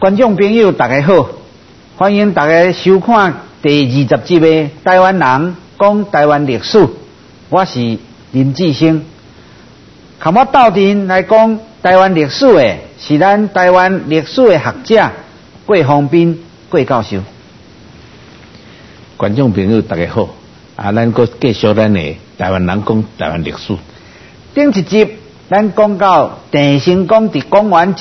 观众朋友大家好，欢迎大家收看第20集的《台湾人讲台湾历史》，我是林志升。和我斗阵来讲台湾历史的是咱台湾历史的学者郭方斌郭教授。 观众朋友大家好，咱搁继续咱的台湾人讲台湾历史。 顶一集咱讲到郑成功伫公元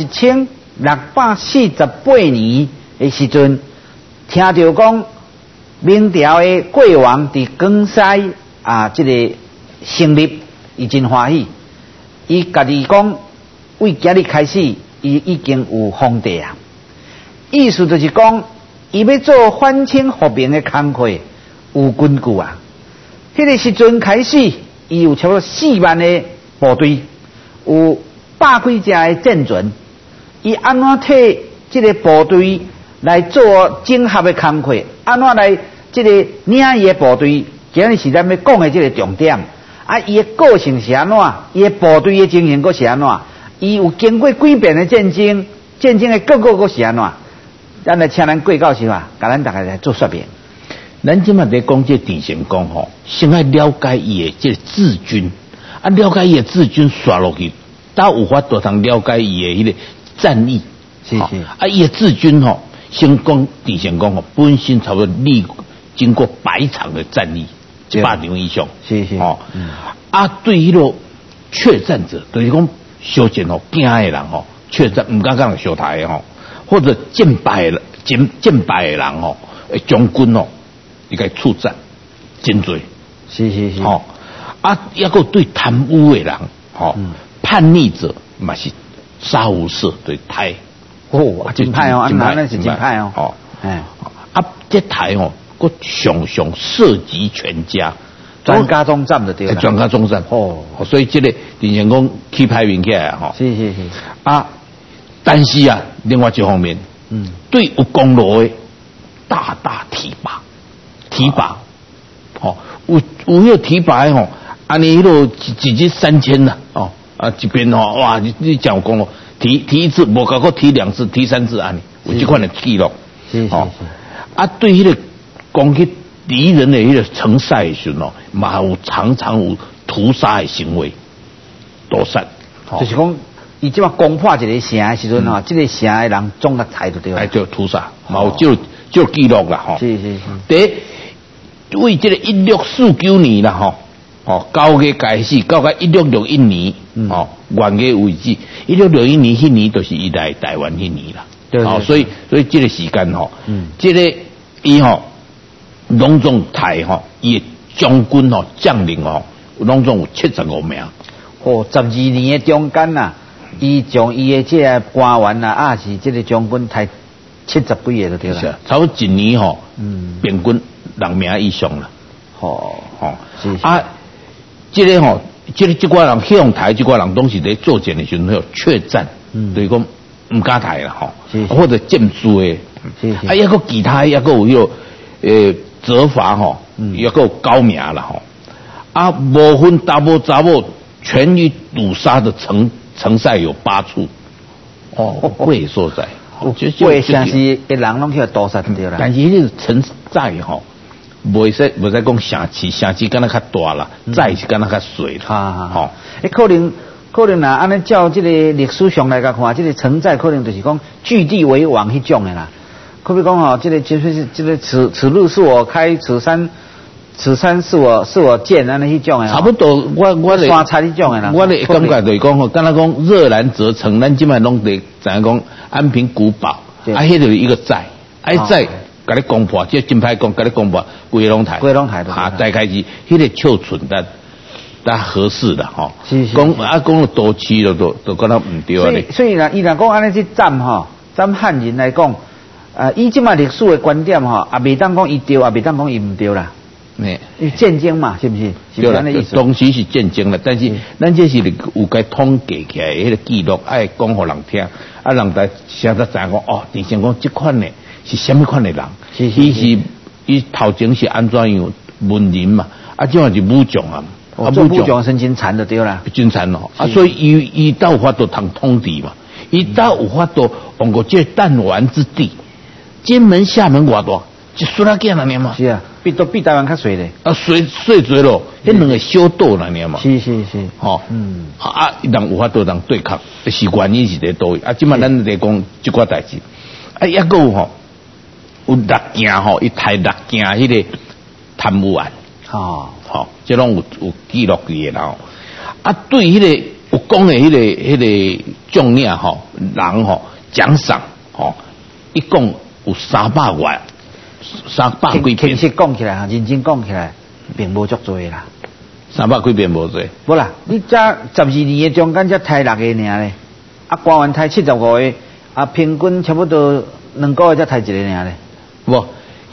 1648年的时阵，听到讲明朝的国王伫江西这个成立，伊真欢喜。伊家己讲，为今日开始，伊已经有皇帝啊。意思就是讲，伊要做反清复明的工作，有根据啊。迄个时阵开始，伊有差不多4万的部队，有100几只的舰船。伊安怎替这个部队来做整合的工作？安怎来这个领伊的部队？今日是咱要讲的这个重点。伊的个性是安怎？伊的部队的情形佫是安怎？伊有经过几遍的战争，战争的结果佫是安怎？咱来请咱郭教授甲咱大家来做说明。 咱今麦在讲这郑成功吼，先要了解伊的这个治军，了解伊的治军刷落去，才有法度通了解伊的迄个战役。 是是。 伊的治军吼，先讲郑成功吼，本身差不多经过100场的战役，100场以上。 是是。 对迄个怯战者，就是讲小战吼惊的人吼，怯战唔敢跟人相台的吼，或者战败的人吼，将军吼，伊该处战真多。 是是是。 抑个对贪污的人吼，叛逆者嘛是杀无赦对台。 真歹哦，那是真歹哦。 这台吼，佫常涉及全家。 专家中战就对了。 专家中战所以这个郑成功起歹面起来是是是。 但是另外一方面，对有功劳的大提拔，有迄个提拔的安尼迄个一日3000啦，一边哇，你讲有功劳，提一次，无搞过提2次，提3次安尼，有这款的记录。 是是是。 对迄个攻击敌人的迄个城塞的时候嘛有常有屠杀的行为，屠杀。 就是讲，伊即马攻破一个城的时阵这个城的人总甲杀就对了。 就屠杀，嘛有就记录啦是是是。 第为这个1649年啦9月开始，到1661年元月为止，1661年迄年就是伊来台湾迄年啦。对。所以这个时间这个伊拢总台伊的将军将领拢总有75名。 12年的中间伊将伊的这个官员是这个将军抬70几个就对了。是差不多一年平均2名以上啦。 是。 这挂人向台，这挂人拢是在作战的时候怯战，就是讲唔敢台啦或者剑输的。抑个其他抑个有迄个责罚抑个有高名啦无分查某全于堵杀的城塞有8处。贵所在。 贵城市的人拢去屠杀对啦。 但是迄个城寨袂使讲城市敢若较大啦，寨是敢若较小啦。 可能安尼照这个历史上来看，这个城寨可能就是讲据地为王迄种的啦。可比讲这个就是这个此路是我开，此山是我建，安尼迄种的。 差不多，我山菜迄种的啦。 我的感觉就是讲敢若讲热兰则城，咱即摆拢得知影讲安平古堡，迄就是一个寨，寨。甲你攻破，这真歹讲，甲你攻破归龙台，再开始，迄个丘村但合适的讲讲了多期了都觉得唔对啊。 所以伊若讲安尼去占汉人来讲，以即马历史的观点也未当讲伊对，也未当讲伊唔对啦。战争嘛，是不是？ 对啦，当时是战争啦，但是咱这是有该统计起来迄个记录，爱讲互人听，人才晓得知影讲郑成功这款的。是什么款的人？伊头前是安怎样文人嘛？这样是武将做武将身经残的对啦， 真残所以伊到法度通统治嘛。 伊到有法度往过这弹丸之地，金门、厦门偌大，一sw仔囝那嘛。 是啊，比台湾较水咧。 啊，水多咯，迄两个小岛那嘛。 是， 吼，人有法度人对抗，是原因是在倒位。啊，即摆咱在讲即寡代志，啊，抑个吼，有6件吼，伊抬6件迄个贪污案。吼，即拢有记录去的啦。啊，对迄个有讲的迄个将领吼，人吼奖赏吼，一共有300万，300几篇。 其实讲起来，认真讲起来，并无足多啦。 300几篇无多。 无啦，你这12年的中间才抬6个尔咧，啊，官员抬75个，啊，平均差不多2个月才抬1个尔咧。 无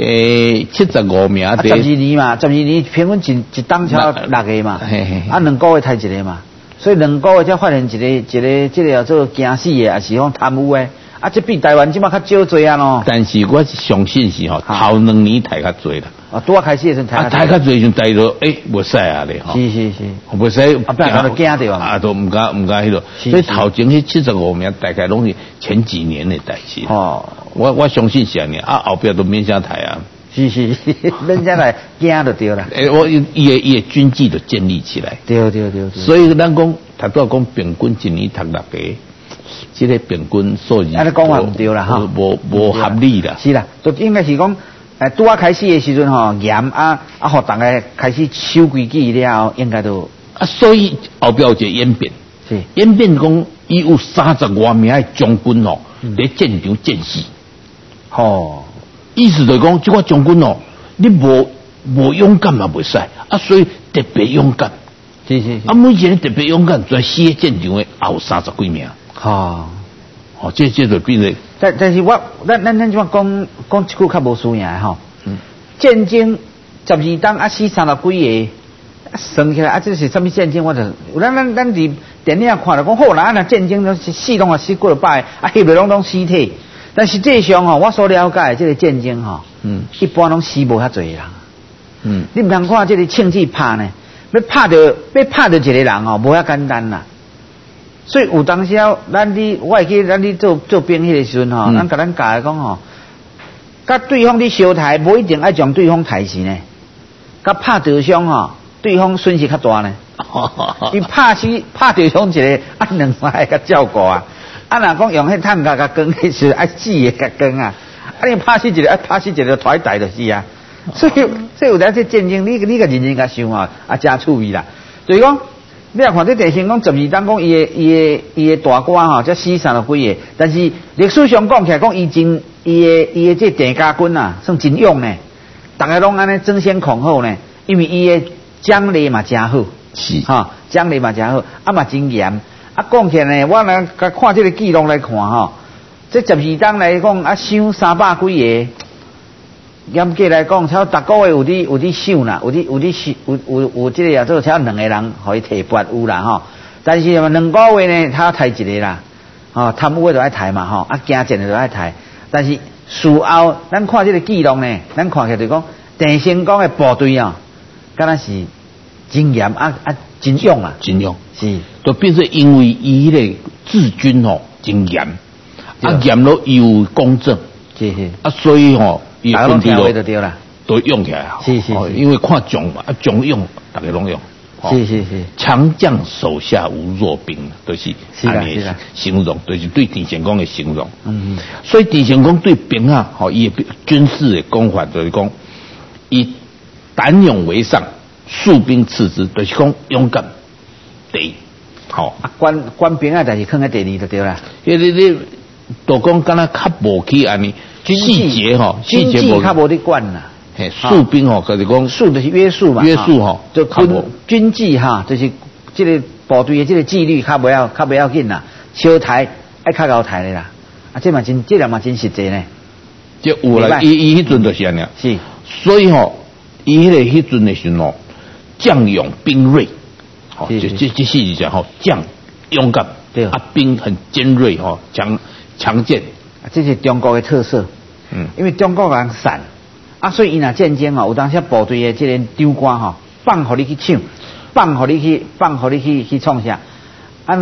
，75名的。 12年嘛，12年平均一档超6个嘛，啊，2个月抬1个嘛，所以2个月才发现一个这个叫做惊死的，也是讲贪污的，啊，这比台湾即马较少做啊咯。 但是我是相信是吼，头2年抬较多啦。 啊，拄啊开始的时阵抬较多就抬到无使啊咧吼。 是， 无使， 啊，不然就惊着啊，都唔敢迄落。所以头前迄75名大概拢是前几年的代志。哦，我相信是安尼，啊，后壁都免啥抬啊。 是，人家来惊就对啦。 我伊的军纪就建立起来。 对。 所以咱讲，他都要讲平均一年读6个，这个平均数字。 安尼讲话唔对啦，哈， 无合理啦。 是啦，就应该是讲，拄啊开始的时阵吼，严啊，互大家开始守规矩了后，应该都啊，所以后壁有一个演变， 是演变讲，伊有30多名的将军哦，伫战场战死。 吼。 意思就是讲，这个将军哦，你无勇敢嘛袂使啊，所以特别勇敢。 是。 啊，每一个特别勇敢，在死战场的也有30几名。这就变成。 但是咱即摆讲一句较无输赢的吼。战争12档啊，死30几个，算起来啊，这是什么战争？我就咱伫电影看了讲，好啦，那战争都是死拢啊死过了百，啊，翕落拢尸体。但实际上吼，我所了解这个战争吼，一般拢死无遐侪人。你唔通看这个枪支拍呢，要拍到一个人吼，无遐简单啦。所以有当时我会记咱伫做兵迄个时阵吼，咱甲咱教讲吼，甲对方伫相抬，无一定爱将对方抬死呢。甲拍对方吼，对方损失较大呢。伊拍对方一个，啊2、3个较照顾啊。啊，若讲用迄炭甲光，迄是爱4个甲光啊！啊，你拍死一个，拍死一个，抬大就是啊。所以有当这战争，你个认真甲想啊，真趣味啦。就是讲，你若看这地形讲12档讲伊的大官吼，才死30几个，但是历史上讲起来讲，伊的这郑家军啊，算真勇呢。大家拢安尼争先恐后呢，因为伊的奖励嘛真好， 是奖励嘛真好，啊嘛真严。啊，讲起来呢，我来看这个记录来看吼，这12档来讲啊，伤300几个，严格来讲，超逐个月有伫伤啦，有这个也做超2个人互伊提拔有啦吼。但是2个月呢，他抬1个啦，贪污的就爱抬嘛吼，啊惊战的就爱抬。但是事后咱看这个记录呢，咱看起来就讲郑成功的部队啊，敢若是真严真勇啊， 真勇是， 就变成因为伊迄个治军吼真严，啊严咯又公正， 是啊所以吼伊大家拢听话就对啦， 都用起来， 是， 因为看将嘛，将用大家拢用， 是， 强将手下无弱兵，都是安尼形容，就是对郑成功的形容。所以郑成功对兵啊，伊的军事的讲法就是讲，以胆勇为上。戍兵次之，就是讲勇敢第一， 官兵啊，但是放在第2就对啦。 你都讲敢若较无去安尼细节吼， 细节较无伫管啦。 戍兵吼，就是讲戍就是约束嘛， 约束吼， 就军纪哈，就是这个部队的这个纪律较不要紧啦，小台爱较高台的啦。啊，这人嘛真实际呢。 这有啦，伊迄阵就是安尼。 是， 所以吼，伊迄阵的时候。将勇兵锐，这是一讲将勇敢，对啊，兵很尖锐强健， 这是中国的特色。因为中国人散啊，所以伊若战争有当时部队的这个长官放互你去抢，放互你去创啥，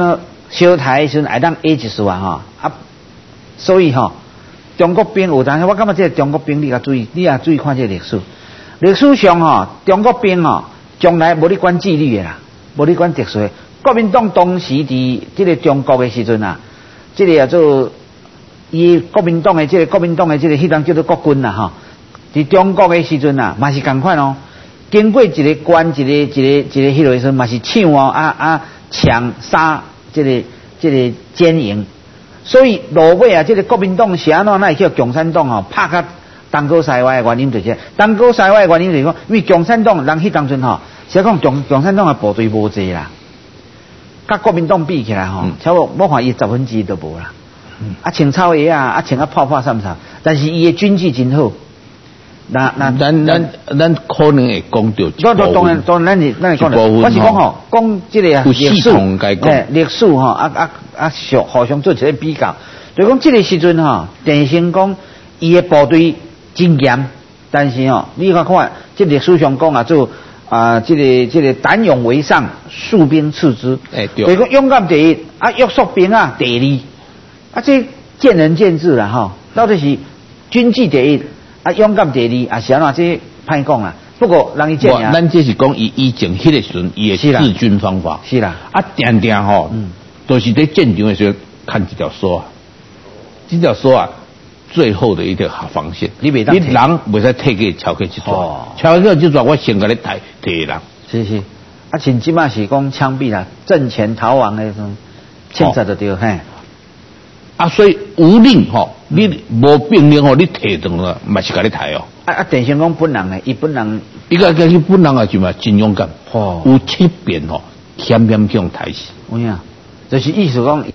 小台的时阵会当 A 一数啊所以中国兵有当时我感觉这个中国兵你也注意看这个历史。历史上中国兵从来无咧管纪律的啦，无咧管特殊的。国民党当时伫这个中国的时阵啊，这个叫做国民党的这个迄当叫做国军啦伫中国的时阵啊，嘛是同款经过一个关一个迄落时阵嘛是抢抢杀这个奸营，所以落尾这个国民党是安怎会叫共产党拍甲东高西歪的原因就是东高西歪的原因就是讲，因为共产党人迄当阵是讲共产党的部队无济啦，甲国民党比起来差不多我看伊1/10都无啦，穿草鞋穿泡啥物啥，但是伊的军纪真好。咱可能会讲到， 当然，咱是讲的，我是讲讲这个历史，历史互相做一个比较，就讲这个时阵电信讲伊的部队真严，但是你看这历史上讲做这个胆勇为上，数兵次之，对，讲勇敢第一，约束兵第二，这见仁见智啦到底是军纪第一。勇敢第二是安怎这歹讲啦。不过人伊这样， 咱这是讲以前迄个时阵伊的治军方法。 是啦。 定都是在战场的时候看这条索这条索最后的一条防线。你人袂使退给超过去做，超过去做我先甲你提人。 是。像即马是讲枪毙啦，阵前逃亡的种，现在就对嘿。 所以无令你无命令你提动了，嘛是甲你提电信讲本人呢，伊本人本人就嘛真勇敢，有7遍险险向抬死。 有影，就是意思讲，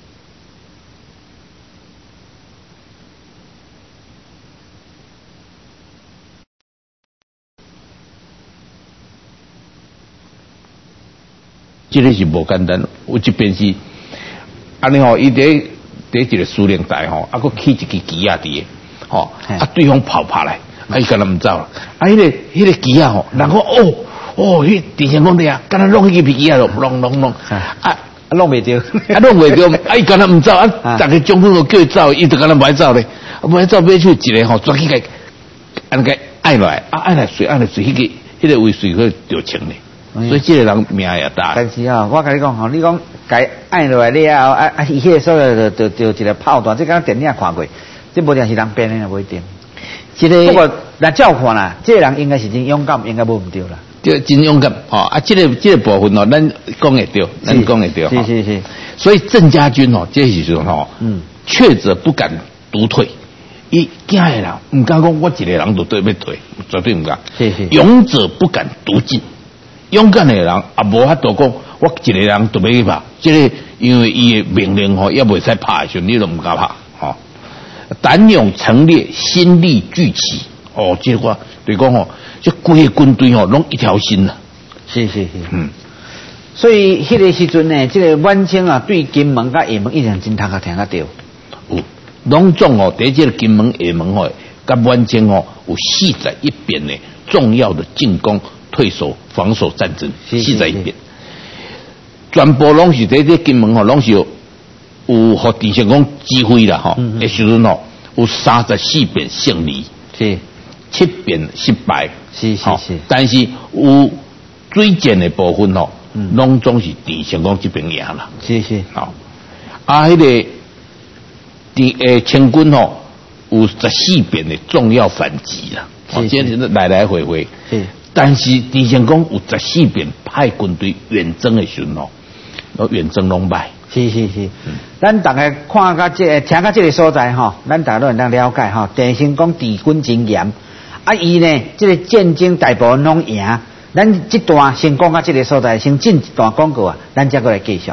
这个是无简单，有一边是安尼伊第一个司令台佫起一支旗伫个，对方跑来，伊干那唔走啦，迄个旗人讲迄电信讲的干那弄迄个旗咯，弄， 弄袂着， 弄袂着，伊干那唔走，逐个将军都叫伊走，伊就干那唔爱走咧，唔爱走，尾去一个抓起个，安个爱来，爱来随，迄个位随去着清咧。所以这个人命也大。 但是我跟你讲你讲该按落来了后，伊迄个所在就一个炮弹，这刚电影看过，这无定是人编的，不一定。不过来照看啦，这个人应该是真勇敢，应该无唔对啦。 就真勇敢这个部分咱讲会对，咱讲会对。 是。 所以郑家军这时阵确者不敢独退，伊惊的人唔敢讲，我一个人就对要退，绝对唔敢。 是。 勇者不敢独进。勇敢的人无法度讲，我一个人都要去拍。这个因为伊的命令也袂使拍的时候，你都唔敢拍。胆勇成列，心力俱齐。这个对讲这规个军队拢一条心啦。 是。所以迄个时阵呢，这个晚清对金门甲厦门一定真听到。 有，拢总对这个金门厦门甲晚清有41遍的重要的进攻。退守、防守战争41遍，全部拢是在这金门拢是有互电信讲指挥啦的时阵有34遍胜利， 是 7遍失败， 是。 但是有最贱的部分拢总是电信讲这边赢啦， 是。 迄个清军有14遍的重要反击啦，这来来回回是。 但是电信讲有14遍派军队远征的时候远征拢败。 是。咱大家看到听到这个所在咱大家都能了解电信讲治军真严，伊呢这个战争大部分拢赢。咱这段先讲到这个所在，先进一段广告咱再过来继续。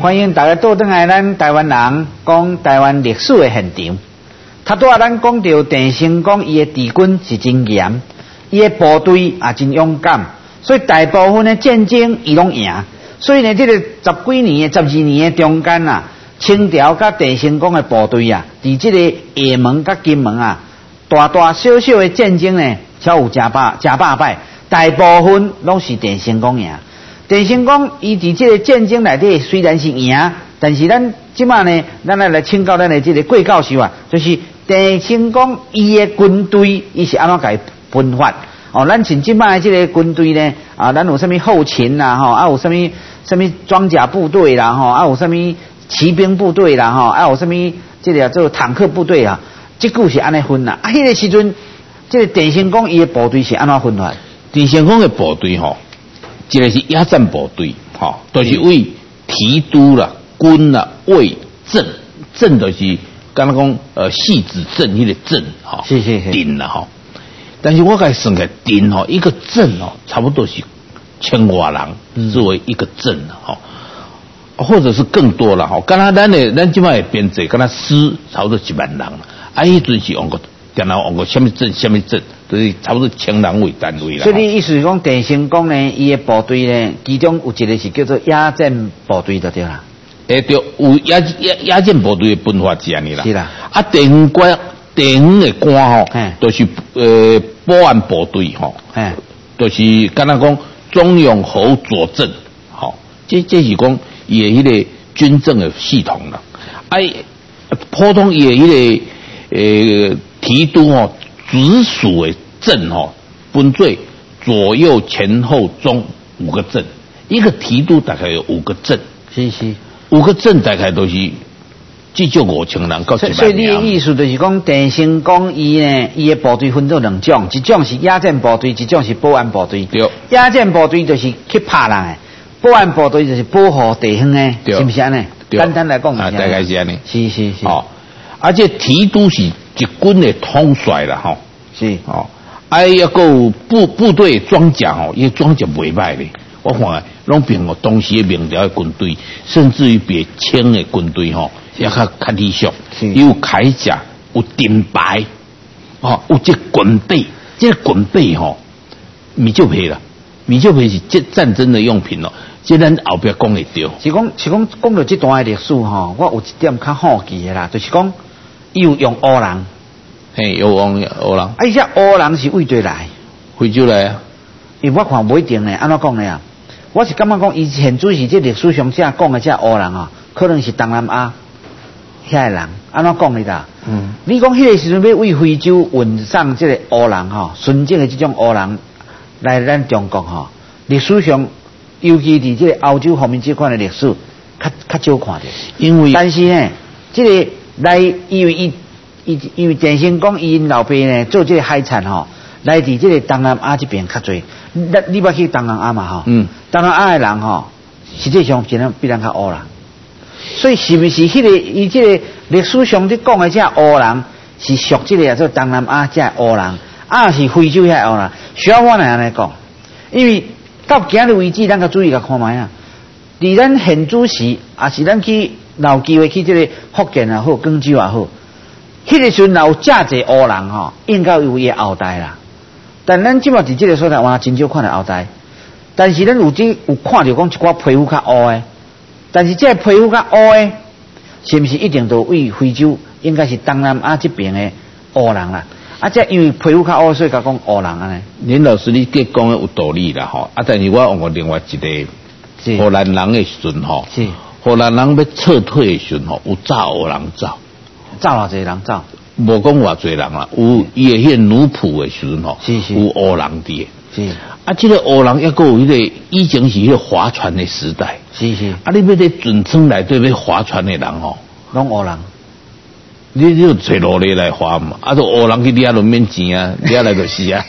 欢迎大家倒转来咱台湾人讲台湾历史的现场。他拄仔咱讲到郑成功伊的治军是真严，伊的部队也真勇敢，所以大部分的战争伊拢赢。所以呢，这个十几年、12年的中间啊，清朝甲郑成功的部队啊，伫这个厦门甲金门啊，大大小小的战争呢，才有真百败，大部分拢是郑成功赢。郑成功伊伫这个战争内底虽然是赢，但是咱即马呢，咱来请教咱的这个郭教授啊，就是郑成功伊的军队伊是安怎甲伊分法？哦，咱像即马的这个军队呢，啊，咱有啥物后勤啦，吼，啊有啥物装甲部队啦，吼，啊有啥物骑兵部队啦，吼，啊有啥物这个做坦克部队啊，这句是安尼分啦。啊，迄个时阵，这个郑成功伊的部队是安怎分法？ 郑成功的部队吼，一个是野战部队，吼，都是为提督啦、军啦、卫、镇，镇就是刚刚讲戏子镇迄个镇，吼， 是镇啦，吼。但是我该算起来，镇吼一个镇哦，差不多是1000多人作为一个镇吼，或者是更多了吼。刚才咱即摆的编制，刚才师差不多1万人，啊，迄阵是用过电脑用过什么镇，就是差不多1000人为单位啦。 所以你意思是讲，郑成功呢，伊的部队呢，其中有一个是叫做野战部队，就对啦。 对，有野战部队的分法是安尼啦。 是啦。 啊，地方的官吼，都是保安部队吼，都是敢若讲中永侯佐证，吼，这是讲伊的迄个军政的系统啦。普通伊的迄个提督吼，直属的镇吼，分做左右前后中5个镇，一个提督大概有5个镇， 是 5个镇大概都是。至少5000人到1万人。 所以你的意思就是讲，郑成功伊的部队分做2种，一种是野战部队，一种是保安部队。 对， 野战部队就是去拍人的，保安部队就是保护地方的，是不是安尼？简单来讲， 大概是安尼。 是。 哦，而且提督是一军的统帅啦，吼。 是。 哦，还个部队装甲吼，伊装甲袂歹咧。我看拢比我当时的明朝的军队，甚至于比清的军队吼。也较理想，有铠甲，有盾牌，哦，有这军备，这军备吼，米酒皮啦，米酒皮是这战争的用品咯，这咱后边讲会到。 是讲到这段的历史吼，我有一点较好奇的啦，就是讲伊有用乌人， 嘿，有用乌人， 伊这乌人是为对来？ 非洲来啊？ 因为我看不一定呢，安怎讲呢啊？我是感觉讲，伊现主是这历史上这讲的这乌人啊，可能是东南亚。遐个人安怎讲哩啦？你讲迄个时阵要为非洲运送这个乌人吼，纯正的这种乌人来咱中国吼，历史上尤其伫这个欧洲方面这款的历史，较少看到。 因为但是呢，这个来因为郑成功伊老爸呢做这个海产吼，来伫这个东南亚这边较侪。你捌去东南亚嘛吼？东南亚的人吼，实际上真正比咱较乌啦。所以是不是迄个伊这个历史上伫讲的这乌人是属这个做东南亚这乌人，是非洲遐乌人？需要我来安尼讲，因为到今日为止，咱个注意甲看卖啊。伫咱现主时，也是咱去有机会去这个福建也好，广州也好，迄个时阵有真侪乌人吼，应该有伊后代啦。但咱即马伫这个所在，哇，真少看到后代。但是咱有看到讲一寡皮肤较乌的。但是这皮肤较乌的，是不是一定都为非洲？应该是东南亚这边的乌人啦。这因为皮肤较乌，所以讲乌人安尼。 林老师，你这讲的有道理啦吼。但是我用过另外一个荷兰人的时阵吼，荷兰人要撤退的时阵吼，有炸乌人走偌济人走？无讲偌济人啦，有伊的迄个奴仆的时阵吼，有乌人伫。是这个乌人还佫有迄个以前是迄个划船的时代。是。你要在船舱内底要划船的人吼，拢乌人。你就找路咧来划嘛，都乌人去掠就免钱啊，掠来就是啊。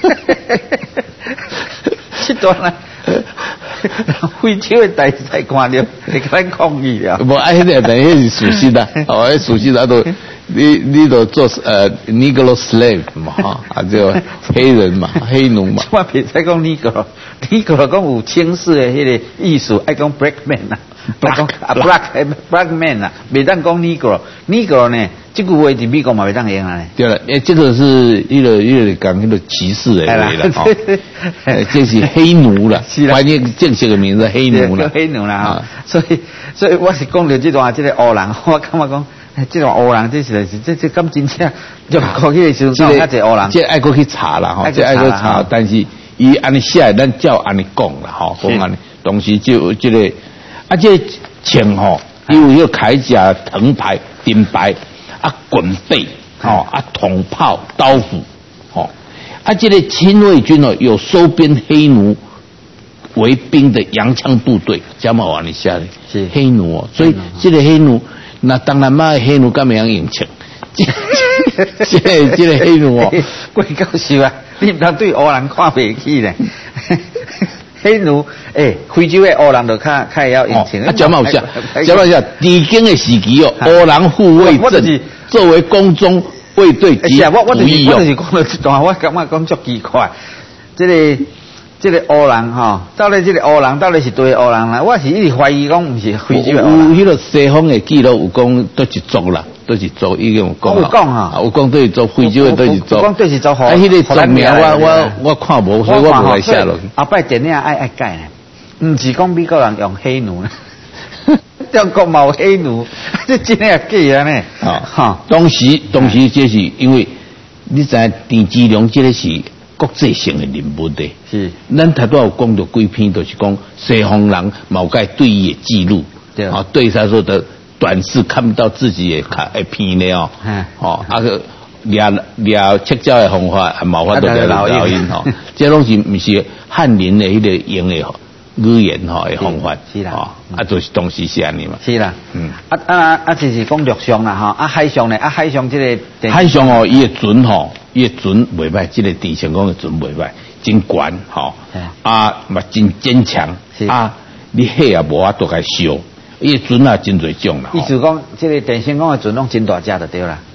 这段啊，非洲的大赛看到，会甲咱抗议啊。无迄个，但迄是事实啦，迄事实都。你都做Negro slave 嘛哈，就黑人嘛，黑奴嘛。我别再讲Negro，讲有清式的迄个艺术，爱讲 black man 啊。 black man 啊，袂当讲 negro 呢，这句话伫美国嘛袂当用啊呢。 对了，这个是一个讲那个歧视的话了哈，这是黑奴了，关键正式的名字黑奴了， 黑奴啦。所以我是讲到这段这个黑人，我感觉讲。这种黑人，这是这咁真正，就过去的时候，较侪黑人， 这爱过去查啦，哈，这爱过查，但是伊安尼写，咱照安尼讲啦，哈，讲安尼，东西就这个，这枪吼，有迄个铠甲、藤牌、盾牌，滚背，筒炮、刀斧，这个亲卫军哦，有收编黑奴为兵的洋枪部队，加嘛往里下的，是黑奴哦，所以这个黑奴。那当然嘛，黑奴敢袂样用枪？这个黑奴哦， 贵教授啊，你唔通对黑人看袂起咧？黑奴，非洲的黑人就较会晓用枪。 讲嘛有下，敌经的时期哦，黑人护卫阵作为宫中卫队及我役用。 我就是讲了这段，我感觉讲足奇怪，这个黑人哈，到底这个黑人到底是对黑人啦？我是一直怀疑讲不是非洲的黑人。 有迄个西方的记录有讲都是族啦，都是族，已经有讲。 有讲哈， 有讲都是族，非洲的都是族。 讲都是族。 迄个族名我看无，所以我无来写落去。 后摆电影爱改呢，唔是讲美国人用黑奴呢，中国嘛有黑奴，这真系假啊呢？ 当时这是因为你知田志良这个是。国际性的人物的， 是， 咱头拄有讲到几篇，就是讲西方人某个对伊的记录，对他说的短视看不到自己的片的个了切招的方法，冇法度来老鹰这东西不是汉人的迄个用的语言的方法， 是啦， 就是当时是安尼嘛， 是啦，就是讲陆上啦海上呢，海上这个海上哦，伊的船伊的船袂歹，这个地成功的船袂歹，真悬嘛真坚强你火也无法度来烧，伊的船也真侪种啦。 意思讲，这个电成功的船拢真大只就对啦。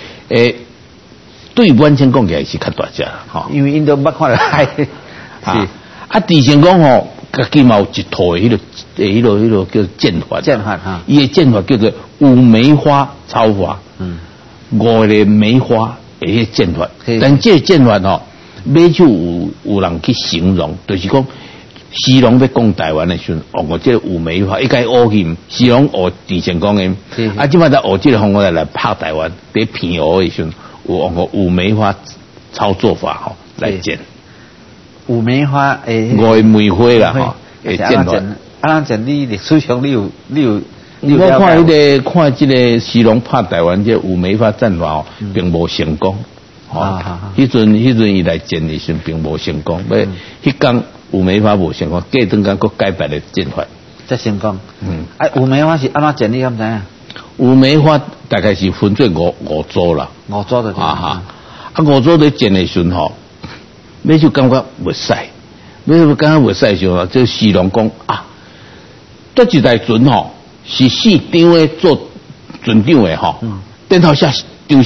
对阮成功起来是较大只因为因都捌看到海。 是地成功家己嘛有一套的迄个叫剑法，伊的剑法叫做五梅花操法，五个梅花。迄剑法，但这个剑法买就有人去形容，就是讲西龙要讲台湾的时候，我这个五梅花，一该学去，西龙学地成功的，即摆在学这个方法来拍台湾，在骗学的时候，有学五梅花操作法来剑。 五梅花五个梅花啦剑法。 咱你历史上你有。 我看看这个西龙拍台湾这五梅花战法并无成功，迄阵伊来战的时并无成功，迄天五梅花无成功，隔顿间佫改变了战法， 才成功。五梅花是安怎战？你敢知影？ 五梅花大概是分做五组啦， 五组的五组在战的时候尾就感觉袂使，尾就感觉袂使时候，这西龙讲这一台船是4张的做船长的顶头写丢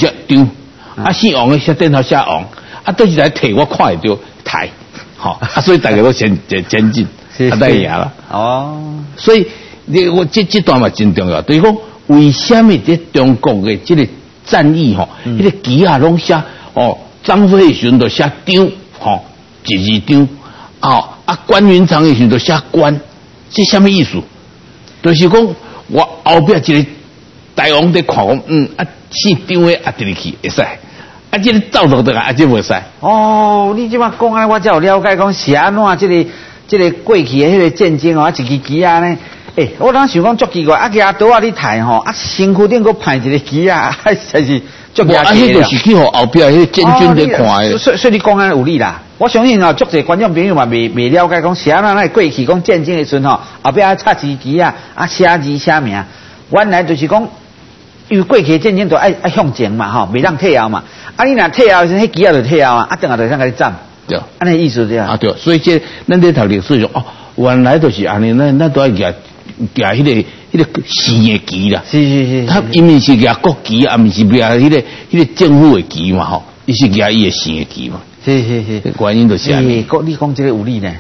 4王的写顶头写王，都是来提我看会到抬，所以大家都前进，得赢了。所以我这段嘛真重要，就是讲为什么在中国的这个战役那个旗拢写张飞时就写张一张关云长的时就写关，这什么意思？就是讲。我后壁一个大王在看讲4张的进去会使，这个走路的这袂使。 你即摆讲我才有了解讲是安怎这个过去的迄个战争一支旗呢？我当想讲足奇怪，举刀你抬身躯顶佫派一个旗才是足奇怪。 迄就是去后壁迄个战军在看的。 所以你讲有理啦。我相信足侪观众朋友嘛未了解讲是安怎过去讲战争的时阵后壁插支旗写字写名，原来就是讲，因为过去战争都爱向前嘛袂当退后嘛。你若退后时，迄旗就退后等下就上甲你站。 对， 安尼意思对啊。 对，所以咱在读历史上原来就是安尼，咱都要夹迄个县的旗啦。 是。 他因为是夹国旗，毋是夹迄个政府的旗嘛伊是夹伊的县的旗嘛。 是， 原因就是安尼。 你讲这个有理呢？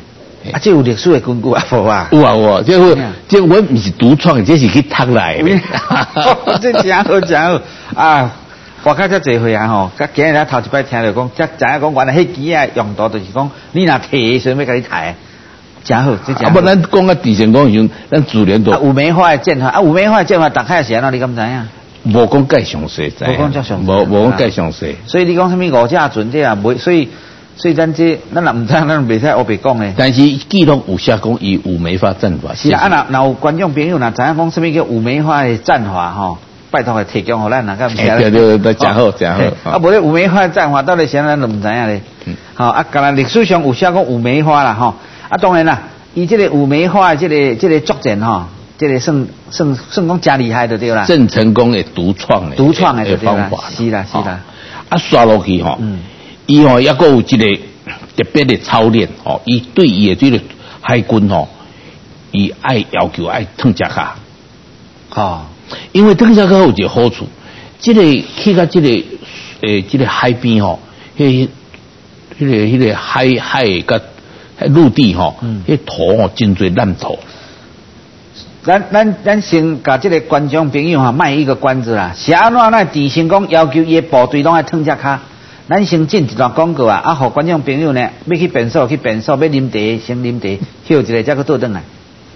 啊，这有历史的根据啊，无啊？ 有啊，这我不是独创，这是去读来的。 这真好真好啊！我较侪岁啊吼，甲今日咱头一摆听着讲，才知影讲原来迄支啊用途就是讲，你若摕时阵要甲你抬，真好，这真好。 啊，不，咱讲啊，地震讲时阵，咱自然都。 有美化的建法，有美化的建法，大概是安怎？你敢知影？ 无讲介详细， 无讲介详细， 无讲介详细。 所以你讲什么五架船这啊，袂，所以咱若唔知，咱袂使黑白讲咧。 但是记录有写讲以五梅花战法。 是啊，若有观众朋友若知影讲什么叫五梅花的战法吼，拜托来提供互咱，哪敢唔知？ 对，真好真好。 啊，无咧五梅花的战法到底啥咱都唔知影咧。好啊，敢若历史上有写讲五梅花啦吼。啊，当然啦，伊这个五梅花的这个作战吼。这个算讲真厉害的对啦， 郑成功的独创的方法，是啦。 啊，刷落去吼，伊吼也个有一个特别的操练吼，伊对伊的这个海军吼，伊爱要求爱烫脚卡，因为烫脚卡有一个好处，这个去到这个海边吼，迄个海甲陆地吼，迄土吼真侪烂土。 咱先甲这个观众朋友哈卖一个关子啦，是安怎那郑成功要求伊的部队拢爱烫只骹，咱先进一段广告啊，互观众朋友呢要去便所，要啉茶先啉茶，休一下再去倒转来。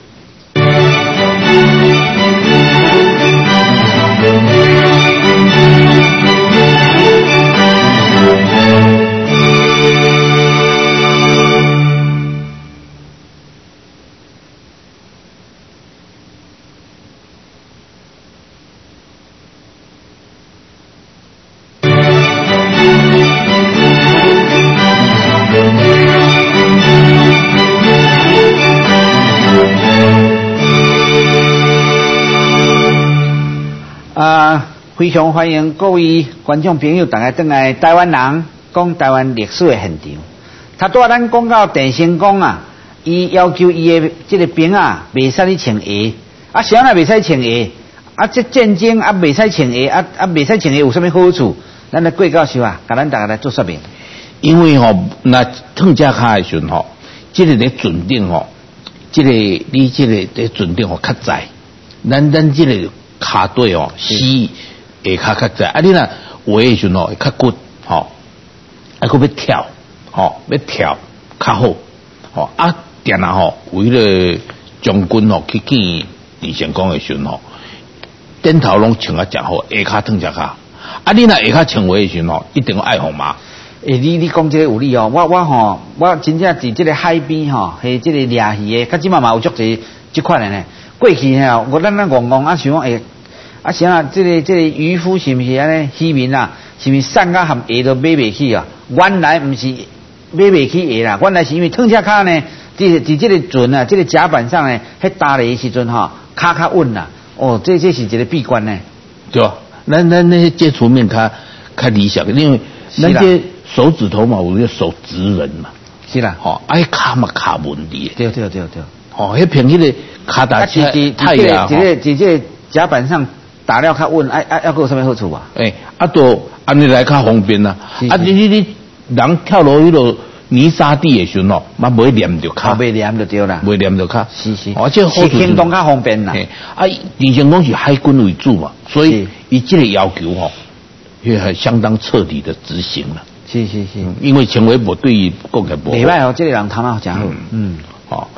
非常欢迎各位观众朋友，大家回来台湾人讲台湾历史的现场。他拄仔咱讲到郑成功啊，伊要求伊的这个兵啊，袂使去穿鞋，啊，啥人袂使穿鞋？啊，这战争啊，袂使穿鞋，袂使穿鞋有啥物好处？咱来郭教授啊，甲咱大家来做说明。 因为吼，那烫只骹的时阵吼，这个咧准定吼，你这个咧准定吼较窄，咱这个骹底哦，下骹较窄，啊，你若滑的时阵吼会较骨，吼，还佫要跳，吼，要跳较好，吼，啊，定啊吼，有迄个将军吼去见郑成功的时阵吼，顶头拢穿啊正好，下骹烫只骹，啊，你若下骹穿滑的时阵吼，一定要爱护嘛。 你讲这个有理哦，我真正伫这个海边吼，系这个掠鱼的，较即嘛有足侪即款的呢。过去吼，咱戆啊想讲啊，啥啊？这个渔夫是毋是安尼？渔民啊，是毋是送到含鞋都买袂起啊？原来毋是买袂起鞋啦，原来是因为烫只骹呢，伫这个船啊，这个甲板上呢，迄搭咧时阵吼，骹较稳啦。哦，这是一个闭关呢。 对啊，咱那些接触面较理想，因为咱这手指头嘛，有个手指人嘛。 是啦， 吼，啊，骹嘛卡问题。 对。 哦，迄凭迄个骹打太阳， 伫这个甲板上。打了较稳，还有啥物好处啊？ 都安尼来较方便啦。啊，你人跳落迄落泥沙地的时阵哦，嘛袂黏着骹， 袂黏就对啦， 袂黏着骹。 是， 而且是行动较方便啦。 郑成功是海军为主嘛，所以伊这个要求吼，也很相当彻底的执行了。 是， 因为成为部对于国家部。 袂歹哦，这个人头脑真好。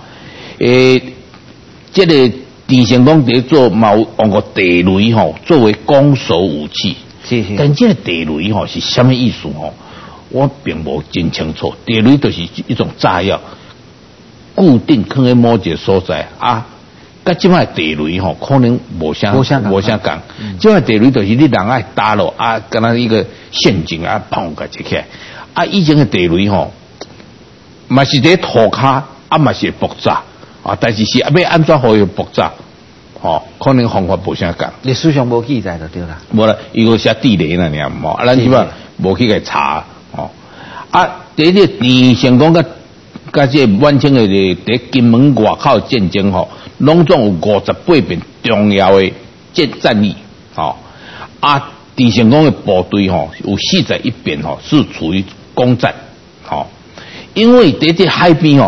这个。郑成功在做嘛有用过地雷吼作为攻守武器， 是。 但这个地雷吼是什么意思吼？我并无真清楚。地雷就是一种炸药，固定放在某一个所在啊。甲即摆地雷吼可能无相共。即摆地雷就是你人爱打落啊，敢若一个陷阱啊，砰个一起来啊。以前的地雷吼，嘛是在土骹啊，嘛是爆炸。啊，但是要安怎互伊爆炸？可能方法无啥共。 历史上无记载就对啦。 无啦，伊个写地雷啦，尔吼。啊，咱即摆无去个查。啊，第一个郑成功甲这晚清的伫金门外口战争吼，拢总有58遍重要的战役。啊，郑成功的部队吼有41遍吼是处于攻占。因为伫这海边吼。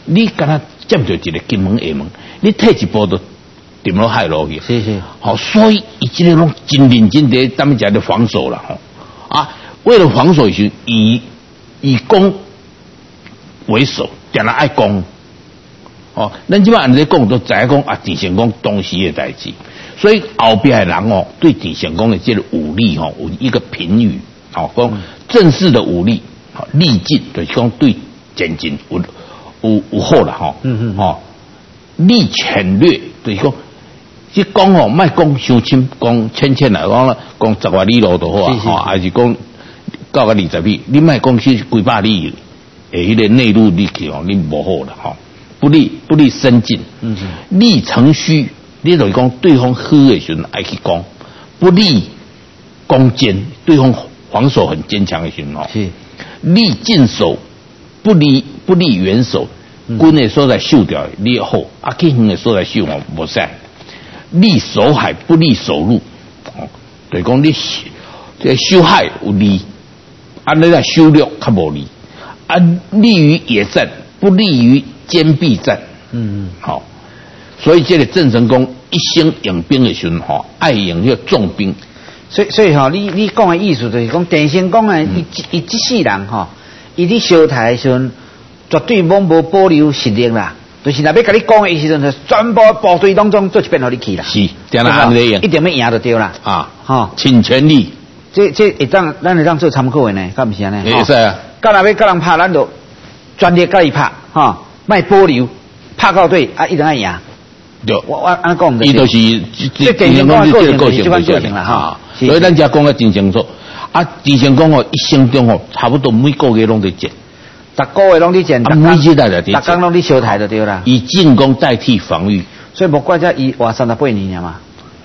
你敢若占着一个金门下门，你退一步就沉落海落去。 是， 好，所以伊这个拢真认真地他们讲的防守了吼。啊，为了防守是以攻为首，定来爱攻。哦，咱即摆按在讲都知影讲啊，郑成功当时的代志，所以后边的人哦，对郑成功的这个武力哦，有一个评语，哦，讲正式的武力，哦，力尽就是讲对前进有好啦吼，哦，力浅略就是讲，即讲哦，莫讲伤深，讲浅来讲啦，讲10外里路就好啊，吼，还是讲到个20里，你莫讲是几百里，迄个内陆力气哦，你无好啦，吼。不利深进，利成虚，你就是讲对方虚的时候爱去攻，不利攻坚，对方防守很坚强的时候，是利近守，不利远守，军的所在守掉你好，啊，去远的所在守哦无使，利守海不利守陆，哦，就是讲你这守海有利，啊，你来守陆较无利，啊，利于野战，不利于坚壁战，好，所以这个郑成功一生用兵的时候，爱用那个重兵， 所以哈，你讲的意思就是讲，郑成功啊，伊这世人哈，伊伫烧台的时候，绝对无保留实力啦，就是若要甲你讲的时阵，就全部部队当中做一遍互你去啦， 是，这样安尼用， 一定要赢就对啦， 啊，哈，尽全力， 这咱会当做参考的呢，敢不是安尼？ 会使啊， 到若要甲人拍，咱就专力甲伊拍，哈。卖保留，拍到对啊，一定要赢。 对， 我安讲的， 伊就是这郑成功的个性啦哈。所以咱家讲个真清楚，啊，郑成功哦，一生中哦，差不多每个月拢在战， 逐个月拢在战， 每日在战， 逐工拢在烧台就对啦。 以进攻代替防御， 所以无怪遮伊活38年嘛。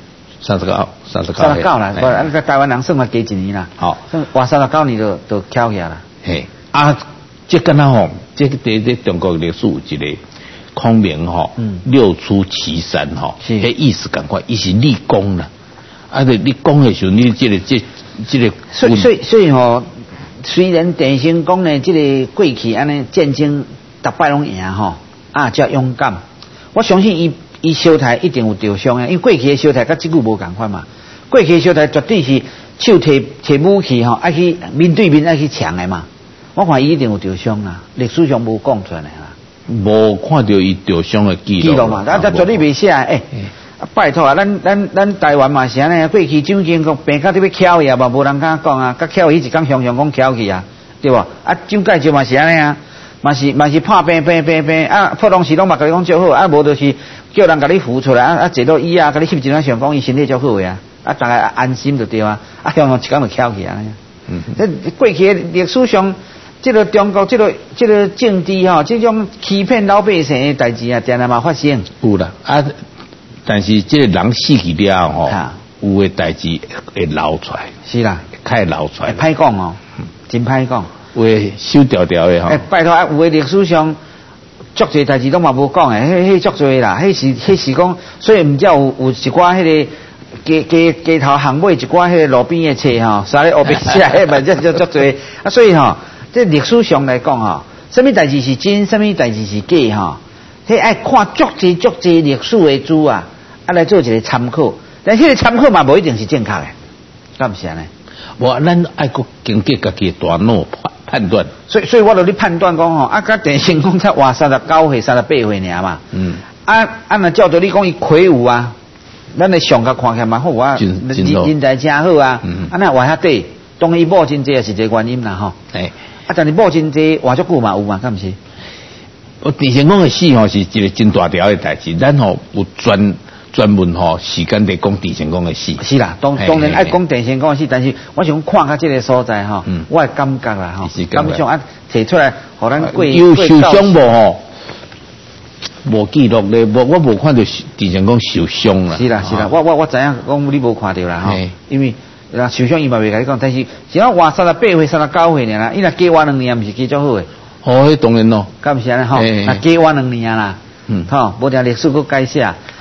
39 啦，咱台湾人算嘛加一年啦。好，活39年就翘起啦。 嘿，啊。这跟他吼，这个在中国历史有一个孔明吼，六出祁山吼，迄意思赶快，伊是立功啦。啊，你攻的时候，你这个，所以吼，虽然郑成功呢，这个过去安尼战争逐摆拢赢吼，啊，叫勇敢。我相信伊烧台一定有着伤啊，因为过去的烧台甲即句无共款嘛。过去的烧台绝对是手提武器吼，爱去面对面爱去抢的嘛。我看伊一定有受伤啦，历史上无讲出来啦。无看到伊受伤的记录嘛？咱绝对袂写拜托啊，咱台湾嘛是安尼，过去蒋经国病到你要翘去啊，嘛无人敢讲啊，甲翘去一讲常讲翘去啊，对吧？啊，蒋介石嘛是安尼啊，嘛是破病啊，破东西拢嘛甲你讲足好，啊无就是叫人甲你扶出来啊，坐到椅啊，甲你翕一张相，讲伊身体足好呀，啊，大家安心就对啊，啊，向一讲就翘去啊。这过去的历史上。这个中国这个政治哈，这种欺骗老百姓的代志啊，定然嘛发生。有啦啊，但是这个人死去了吼，有的代志会流出来。是啦，开流出来。歹讲哦，真歹讲。会收掉的吼。拜托啊，有的历史上足侪代志都嘛无讲诶，迄足侪啦，迄是讲，所以毋只有一寡迄个。街头巷尾一寡迄个路边的册吼，啥咧黑白写，迄嘛足侪啊，所以吼。这历史上来讲哈，什么代志是真，什么代志是假哈？迄爱看足侪历史的书啊，来做一个参考。但迄个参考嘛，无一定是正确的，敢不是安尼？无，咱爱个经过家己大脑判断。所以我就咧判断讲吼，啊，甲郑成功才活39岁、38岁尔嘛。若照着你讲伊魁梧啊，咱的上甲看起来嘛好啊，人才真好啊。那活遐短，当伊某真济也是一个原因啦吼。啊，但是某真济活足久嘛有嘛，敢毋是？我郑成功的死吼是一个真大条的代志，咱吼有专门吼时间在讲郑成功的死。是啦，当然爱讲郑成功的死，但是我想看下这个所在吼，我的感觉啦吼，感觉啊提出来，互咱过有受伤无吼？无记录咧，我无看到郑成功受伤啦。是啦，我知影讲你无看到啦吼，因为。受伤伊嘛袂甲你讲，但是像我活38岁、39岁啦，伊若加活2年，毋是加足好诶。哦，迄当然咯，敢毋是安尼吼？若加活2年啦，吼，无定历史佫改写。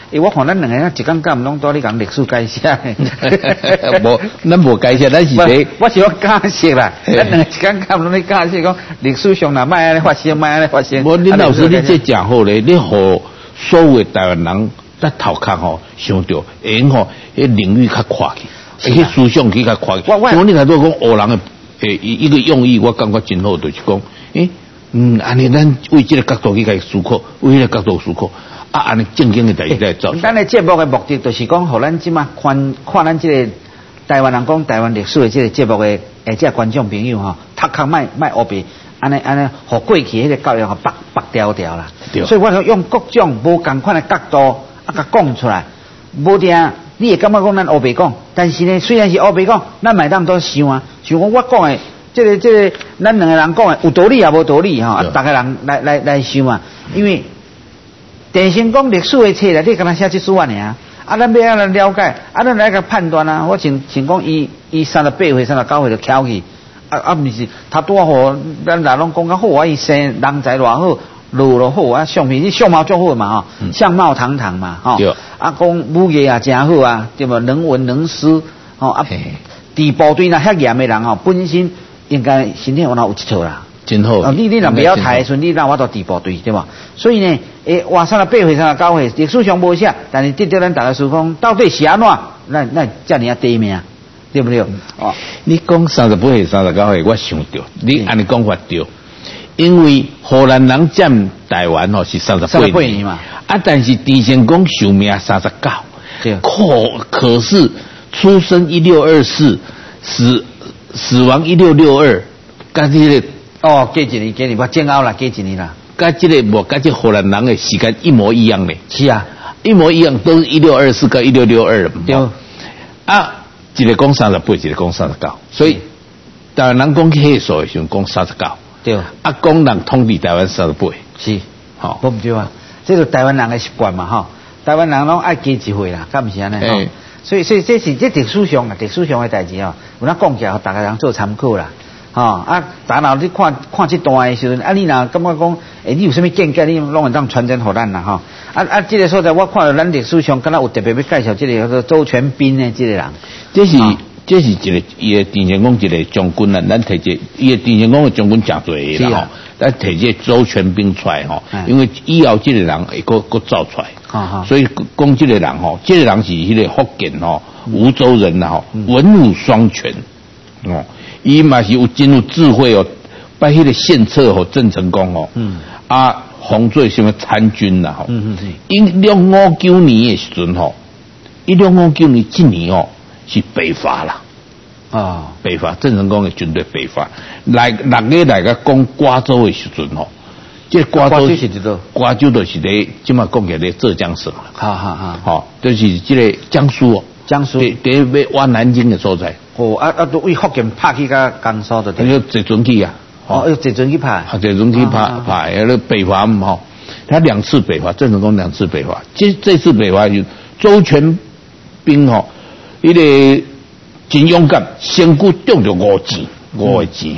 我看咱两个一讲讲拢多咧讲历史解释。 无，咱无解释，咱是咧。 我是要解释啦，咱两个一讲讲拢咧解释讲历史上哪卖安尼发生，卖安尼发生。 无，恁老师你这讲好咧，你互所有台湾人在头壳吼想到，因吼迄领域较宽去，迄思想去较宽。我你看到讲学人的一个用意，我感觉真好，就是讲，安尼咱为这个角度去甲伊思考，为迄个角度思考，安尼正经的代志来做。 咱的节目的目的就是讲，互咱即马看咱这个台湾人讲台湾历史的这个节目的这观众朋友吼，头壳卖黑白，安尼，互过去迄个教育吼白条条啦。所以我想用各种无共款的角度甲讲出来，无定你会感觉讲咱黑白讲，但是呢，虽然是黑白讲，咱买当多想啊，想讲我讲的。这个，咱两个人讲的有道理也无道理哈，大家人来想啊。因为电信讲历史的册啦，你敢若写这书啊尔，咱要来了解，咱来个判断啊。我像讲伊38岁、39岁就翘去，毋是他多好，咱哪拢讲较好啊？伊生人才偌好，路又好啊，相貌足好嘛吼，相貌堂堂嘛吼。讲武艺也真好啊，对无？能文能诗吼伫部队那遐严的人吼，本身。应该身体有一套啦， 真好。 你若不要抬的时阵，你让我到地部队对吧？所以呢，话38岁、39岁，历史上无写，但是得到咱大家思讲，到底是安怎？那遮尔啊低命，对不对？ 你讲38岁、39岁，我想到，你安尼讲法对，因为荷兰人占台湾吼是38年嘛，但是陈成功寿命39，可是出生1624，死亡1662，跟这个加一年，我煎熬啦，加一年啦。 跟这个无跟这荷兰人的时间一模一样嘞。 是啊， 一模一样，都是1624跟1662。 对。 一个讲38，一个讲39，所以台湾人讲迄数的时候讲39。 对。 讲人统治台湾38。 是。好，不对啊，这是台湾人的习惯嘛哈。台湾人拢爱加一岁啦，敢不是安尼？所以这是历史上的代志哦，有咱讲起来，大家人做参考啦，大脑你看这段的时阵，你若感觉讲，你有啥物见解，你拢会当传真给咱啦，这个所在我看到咱历史上，敢若有特别要介绍这个叫做周全斌的这个人， 这是一个伊的陈成功一个将军啊，咱摕这伊的陈成功的将军真多啦吼，咱摕这周全斌出来吼，因为以后这个人会佫造出来。所以讲这个人吼，这个人是迄个福建吼梧州人吼，文武双全哦，伊嘛是有真有智慧哦，把迄个献策吼郑成功哦，封做什么参军啦吼，因1659年的时阵吼，1659年这年哦是北伐啦，北伐郑成功的军队北伐来个攻瓜州的时阵吼。这瓜州是伫倒？瓜州就是咧，即马讲起来浙江省啦。就是这个江苏哦。江苏。伫要挖南京的所在。都为福建拍去到江苏的。要坐船去啊。要坐船去拍。坐船去拍，那北伐嘛他2次北伐，郑成功2次北伐。这次北伐就周全斌伊个真勇敢，身躯中着5个字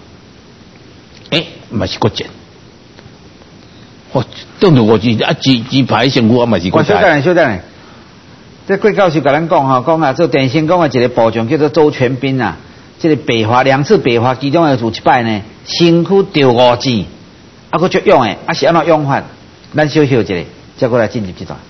嘛是国箭。中着5字字牌身躯嘛是国箭。小等下，这桂教授甲咱讲讲做陈成功的一个部将叫做周全斌啊，这个北伐2次北伐其中有一摆呢，身躯着5字，佫足勇的，是安怎勇法？咱小一下，再过来进入这段。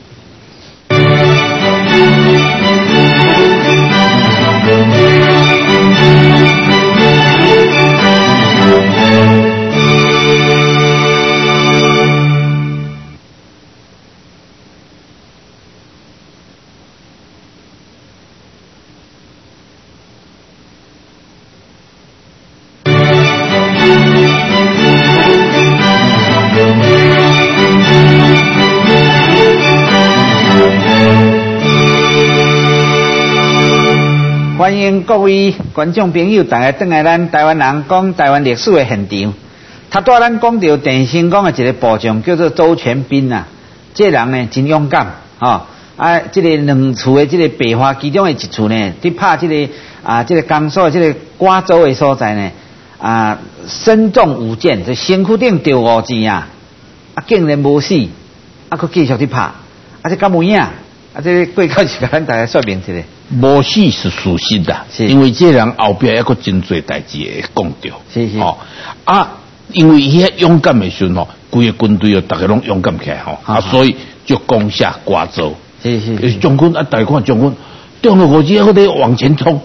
欢迎各位观众朋友，大家回来咱台湾人讲台湾历史的现场。他带咱讲到陈成功的一个部将叫做周全斌啊，这人呢真勇敢这个2处的这个北伐其中的1处呢，伫拍这个这个江苏的这个瓜州的所在呢身中5箭，就身躯顶着5箭竟然无死，佫继续去拍， 这敢有影，这过到是甲咱大家说明一下。 无死是事实啦，因为这人后壁还佫真多代志会讲到， 是哦因为伊遐勇敢的时候，规个军队大家拢勇敢起来所以就攻下瓜州。是将军大家看将军中了火机，还得往前冲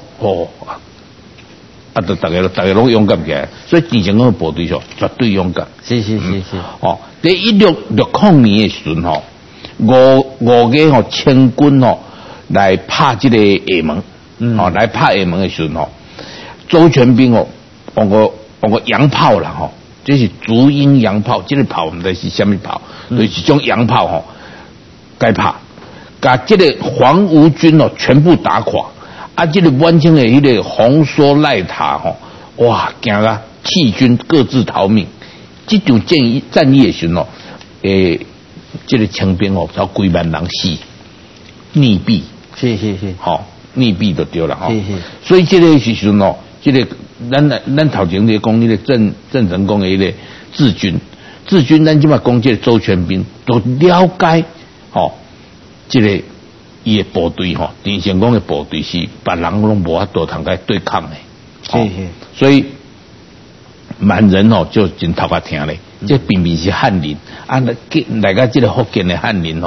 大家拢勇敢起来，所以之前个部队上绝对勇敢。 是。 在1660年的时候五个清军来拍这个厦门，来拍厦门的时候周全兵放个洋炮啦这是竹鹰洋炮，这个炮唔知是什么炮，就是一种洋炮该拍，把这个黄吴军全部打垮。这个满清的迄个红梭赖塔哇，惊啊！弃军各自逃命。这场战役的时候这个清兵才几万人死，溺毙。是，溺毙就对了是。所以这个时阵这个咱头前咧讲，那个郑成功的那个治军，咱即马讲这个周全兵都了解这个伊的部队郑成功的部队是别人拢无法度通来对抗的。是。所以满人就真头壳听咧，这明明是汉人来个这个福建的汉人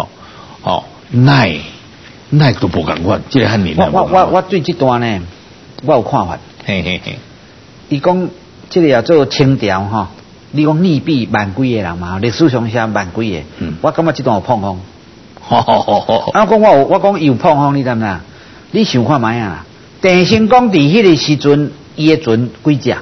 奈都不共款，这个汉人我对这段呢，我有看法。伊讲这个叫做清朝你讲溺毙万几个人嘛，历史上写万几个，我感觉这段有碰风。我讲有碰风，你知唔知？你想看卖啊？郑成功伫迄个时阵，伊的船几只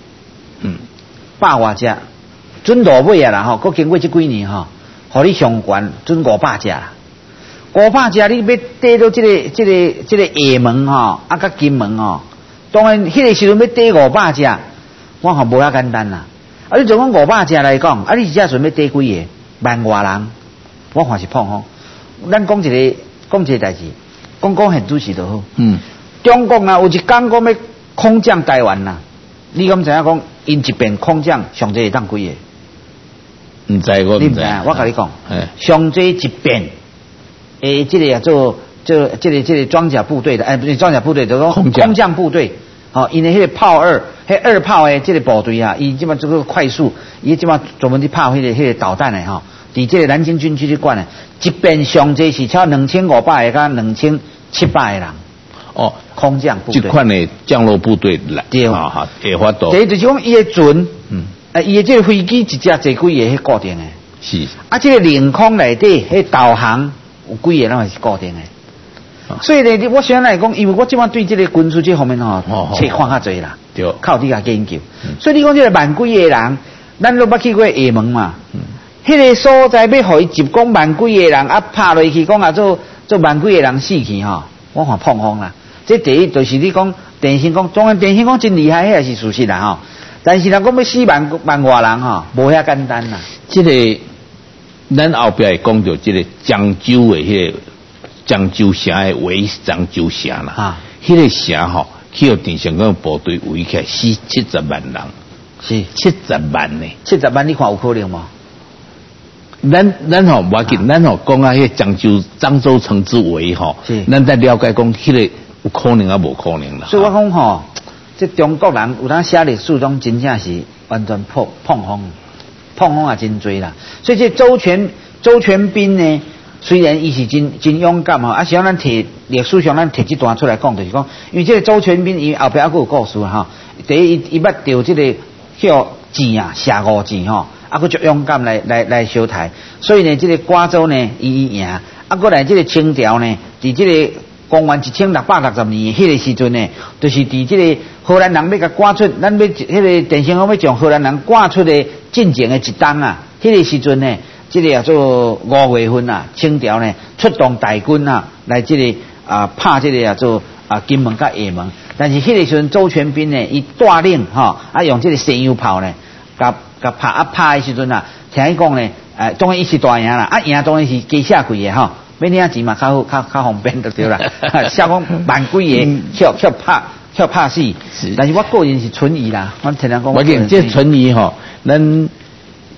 ？100多只，船落尾啊啦佫经过这几年互你上悬船500只啦。500只你要逮到这个厦门甲金门当然迄个时阵要逮500只，我无遐简单啦。你就讲500只来讲，你一只船要逮几个？10000多人，我看是碰风。咱讲一个代志，讲现主事就好。中国有一讲讲要空降台湾啦，你敢知影讲因一边空降上济会当几个？ 唔知我唔知， 我甲你讲，上济一边这个做这个装甲部队的，不是装甲部队，就讲空降部队。因为迄个炮二炮的这个部队伊即马这个快速，伊即马专门去炮迄个导弹的伫这个南京军区去管的，一边上济是超2500个到2700个人。空降部队。 这款的降落部队来，对会发动。 第一就是讲伊的船，伊的这个飞机一只坐几个迄固定的。 是。 这个领空内底迄导航有几个那是固定的。所以呢，我想来讲，因为我即马对这个军事这方面册看较侪啦，对，靠底下研究。所以你讲这个万几个人，咱都捌去过厦门嘛，迄个所在要互伊集讲万几个人拍落去，讲做万几个人死去我看碰风啦。这第一就是你讲郑成功，当然郑成功真厉害，迄也是事实啦但是若讲要死万外人无遐简单啦。 这个咱后壁会讲到这个漳州的迄个。漳州城的围漳州城啦，迄个城去有郑成功部队围起来70万人，是70万呢？70万你看有可能吗？咱无要紧，咱讲迄个漳州城之围咱在了解讲迄个有可能无可能啦。 所以我讲这中国人有当写历史中真正是完全碰风也真多啦。所以这周全兵呢？虽然伊是真勇敢实际上咱摕历史上咱摕这段出来讲，就是讲，因为这个周全兵伊后壁还佫有故事第一，伊捌着这个叫箭射5箭佫足勇敢来烧台，所以呢，这个瓜州呢伊赢，佫来这个清朝呢，伫这个公元1660年迄个时阵呢，就是伫这个荷兰人要甲赶出，咱要迄个郑成功要将荷兰人赶出的进前的一冬迄个时阵呢。这个做5月份清朝呢出动大军来这个拍这个做金门甲厦门，但是迄个时阵周全兵呢，伊带领用这个西洋炮呢，甲拍的时阵听伊讲呢，当然伊是大赢啦，赢当然是加写几个要领钱嘛，较方便就对啦，写讲万几个跳拍死，但是我个人是存疑啦，我听人讲， 我讲这存疑咱。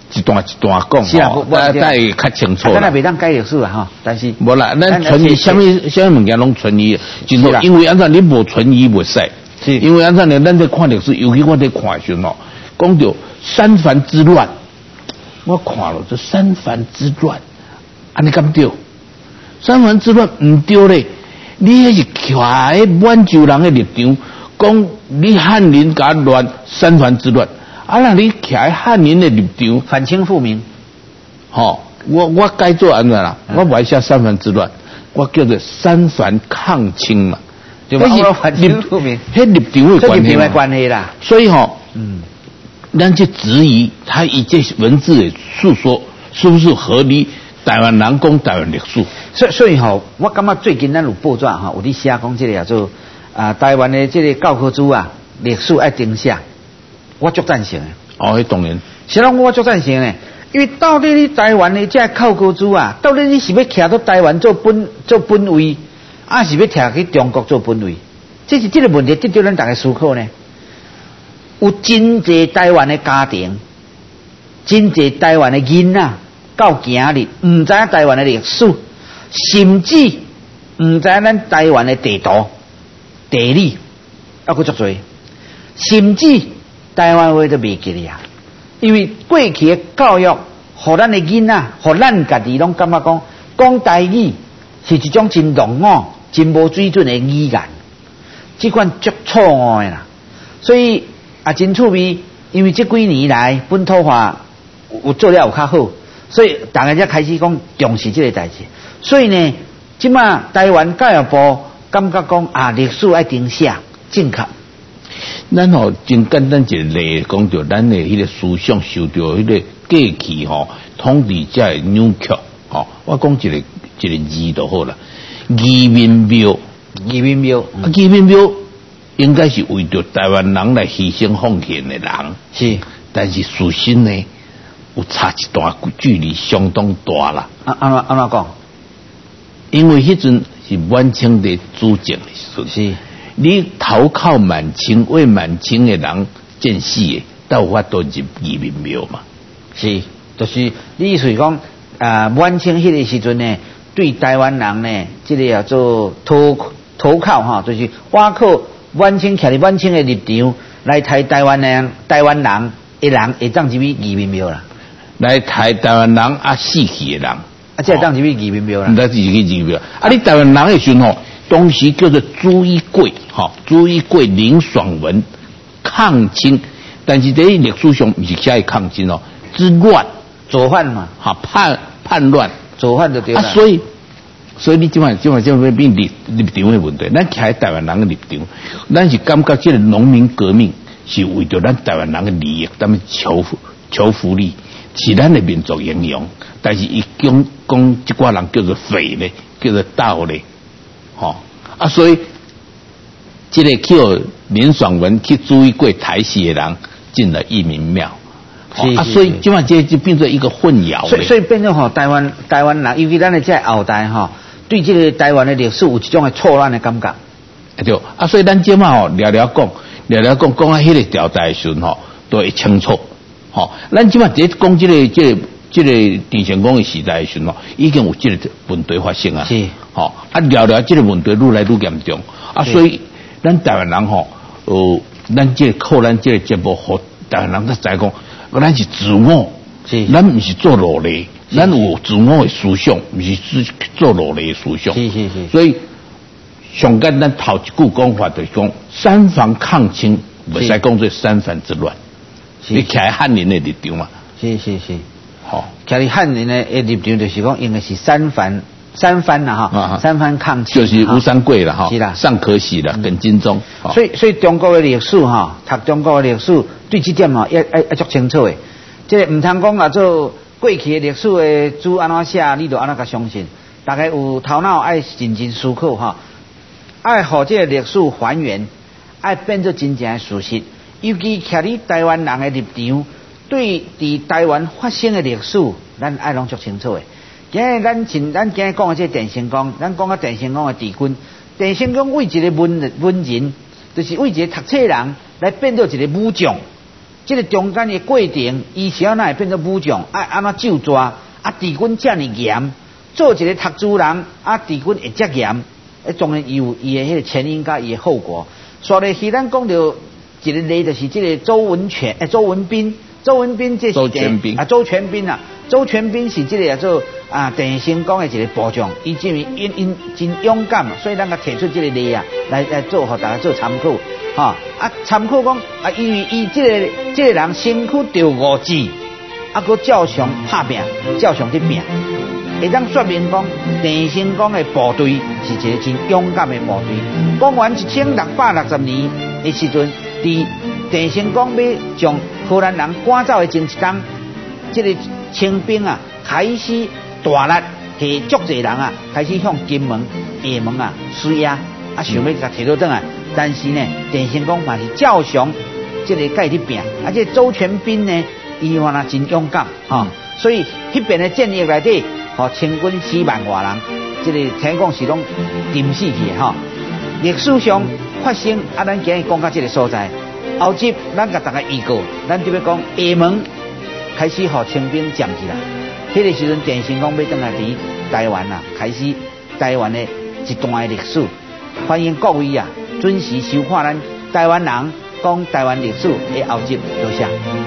一段一段讲， 是啊， 大家会较清楚啦。咱也袂当改历史啊，哈，但是无啦，咱存疑，什么物件拢存疑，就是因为安怎你无存疑袂使，是因为安怎呢？咱在看历史，尤其我在看的时候，讲到三藩之乱，我看了这三藩之乱，安尼敢对？三藩之乱唔对咧，你迄是徛喺满洲人的立场，讲你汉人甲乱三藩之乱。啊！那你徛喺汉人的立场， 反清复明， 我该做安怎啦？我唔写三藩之乱，我叫做三藩抗清嘛。 对吧？我反清复明， 迄立场的关系啦。 所以咱去质疑他以这文字的述说是不是合理？台湾人讲台湾历史， 所以我感觉最近咱有报纸有伫写讲这个叫做台湾的这个教科书啊，历史爱定写。我足赞成的。 迄当然。 是啦，我足赞成的，因为到底你台湾的这靠高主啊，到底你是要徛到台湾做本位，还是要徛去中国做本位？这是这个问题值得咱大家思考呢。有真济台湾的家庭，真济台湾的囡仔，到今日唔知台湾的历史，甚至唔知咱台湾的地图、地理，还佫足多，甚至。台湾话都袂记哩啊，因为过去的教育，互咱的囡仔，互咱家己拢感觉讲台语是一种真浪漫、真无水准的语言，这款足错误的啦。所以真趣味，因为这几年来本土化有做了有较好，所以大家才开始讲重视这个代志。所以呢，即马台湾教育部感觉讲历史爱定写正确。 咱真简单一个例讲到咱的迄个思想受到迄个过去统治者的扭曲我讲一个字就好啦，义民庙，义民庙应该是为着台湾人来牺牲奉献的人， 是， 但是事实呢有差一段距离相当大啦。 安怎讲？ 因为迄阵是满清的主政的时阵， 是。 你投靠满清，为满清的人建死的，都有法度入义民庙嘛？ 是，就是你意思讲满清迄个时阵呢，对台湾人呢，这个叫做投靠就是我靠满清徛伫满清的立场来抬台湾人会当入去义民庙啦， 来抬台湾人死去的人这会当入去义民庙啦， 那是去义民庙。你台湾人的时候当时叫做朱一贵，朱一贵、林爽文抗清，但是在历史上不是写抗清之乱， 造反嘛， 叛乱， 造反就对啦。 所以你今晚变立场的问题，咱徛台湾人的立场，咱是感觉这个农民革命是为着咱台湾人的利益，咱们求福利，是咱的民族英雄，但是伊讲这挂人叫做匪咧，叫做盗咧。所以这个叫林爽文去注意过台戏的人进了义民庙，所以今晚这就变成一个混淆。 所以变成台湾人，尤其咱的这后代对这个台湾的历史有一种的错乱的感觉。 对，所以咱今晚聊聊讲迄个朝代的时候都会清楚。咱今晚在讲这个郑成功的时代的时候，已经有这个问题发生啊。 是。 聊聊这个问题愈来愈严重所以咱台湾人咱这个靠咱这个节目，和台湾人都知讲，咱是自我，咱不是做奴隶，咱有自我的思想，不是做奴隶的思想。 是。 所以上简单头一句讲法就是讲三藩抗清，不使讲做三藩之乱。你徛汉人的立场嘛？ 是。徛汉人的立场就是讲，应该是三藩啦三藩抗清， 就是吴三桂啦是啦， 尚可喜啦，跟金钟。 所以中国的历史读中国的历史，对这点要足清楚的。这个唔通讲做过去的历史的书安怎写，你就安怎甲相信。大家有头脑爱认真思考爱互这个历史还原，爱变做真正的事实。尤其徛伫台湾人的立场，对伫台湾发生的历史，咱爱拢足清楚的。今日咱今日讲的这郑成功，咱讲个郑成功的治军，郑成功为一个文人，就是为一个读册人来变做一个武将， 这个中间的过程，伊是要哪会变做武将？安怎救抓？治军这么严，做一个读书人，治军会遮严，当然有伊的迄个前因甲伊的后果。所以是咱讲到一个例，就是这个周文斌这是周全斌啊，周全斌是这个叫做郑成功的一个部将，伊因真勇敢，所以咱甲提出这个例来做，互大家做参考。参考讲因为伊这个人身躯着5字，佫照常拍拼，照常去拼，会当说明讲郑成功的部队是一个真勇敢的部队。公元1660年的时阵，郑成功要将荷兰人赶走的前一天，这个清兵开始大力提足侪人开始向金门、厦门施压，想要甲摕倒转来。但是呢，郑成功嘛是照常这个甲伊去拼，这个周全斌呢，伊话真勇敢所以迄边的战役内底，清军4万多人，这个听讲是拢浸死去的历史上发生咱今日讲到这个所在，后集咱甲大家预告，咱就要讲厦门开始清兵占起来。迄个时阵，郑成功要转来伫台湾开始台湾的一段的历史。欢迎各位准时收看咱台湾人讲台湾历史的后集，多谢。